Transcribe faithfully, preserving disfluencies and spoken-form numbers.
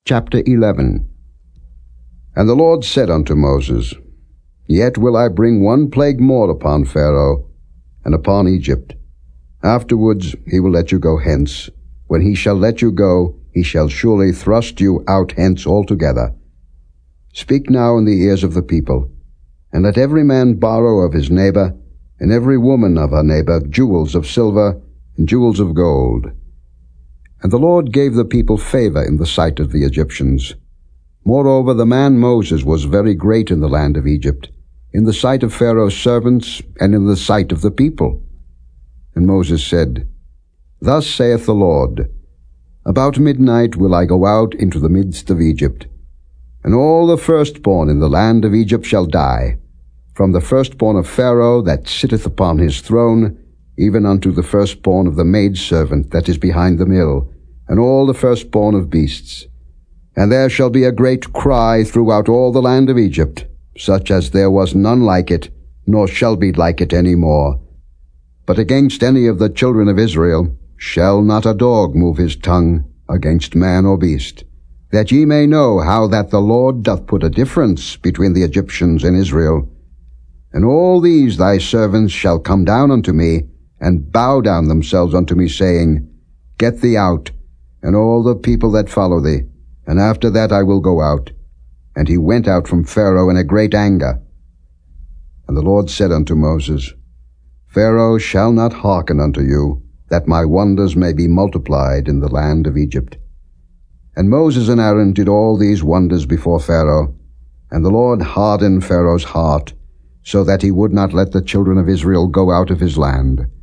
Chapter eleven. And the Lord said unto Moses, Yet will I bring one plague more upon Pharaoh, and upon Egypt. Afterwards he will let you go hence. When he shall let you go, he shall surely thrust you out hence altogether. Speak now in the ears of the people, and let every man borrow of his neighbor, and every woman of her neighbor, jewels of silver and jewels of gold. And the Lord gave the people favor in the sight of the Egyptians. Moreover, the man Moses was very great in the land of Egypt, in the sight of Pharaoh's servants, and in the sight of the people. And Moses said, Thus saith the Lord, About midnight will I go out into the midst of Egypt, and all the firstborn in the land of Egypt shall die, from the firstborn of Pharaoh that sitteth upon his throne, even unto the firstborn of the maidservant that is behind the mill, and all the firstborn of beasts. And there shall be a great cry throughout all the land of Egypt, such as there was none like it, nor shall be like it any more. But against any of the children of Israel shall not a dog move his tongue against man or beast, that ye may know how that the Lord doth put a difference between the Egyptians and Israel. And all these thy servants shall come down unto me, and bow down themselves unto me, saying, Get thee out, and all the people that follow thee, and after that I will go out. And he went out from Pharaoh in a great anger. And the Lord said unto Moses, Pharaoh shall not hearken unto you, that my wonders may be multiplied in the land of Egypt. And Moses and Aaron did all these wonders before Pharaoh, and the Lord hardened Pharaoh's heart, so that he would not let the children of Israel go out of his land.